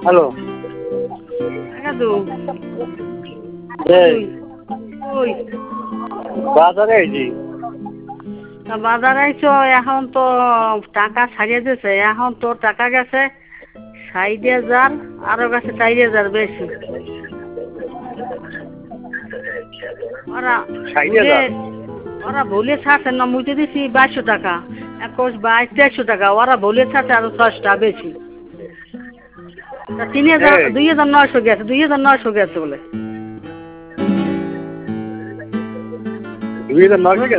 Hello দাদু এই ওই বাজারে আইছি। বাজার আইছো এখন তো টাকা ছাড়িয়ে দিয়েছে, এখন তো টাকা গেছে 60,000, আরো গেছে 4,000 বেশি। ওরা 60,000? ওরা ভুলে ছাড়ছে না, মুইতে দিছি 2200 টাকা, 21, 22, 2300 টাকা, ওরা ভুলে ছাড়ছে আরো 6 টাকা বেশি। তা 3,000, এই 2,900 গেছে, 2,900 গেছে বলে। 2009 থেকে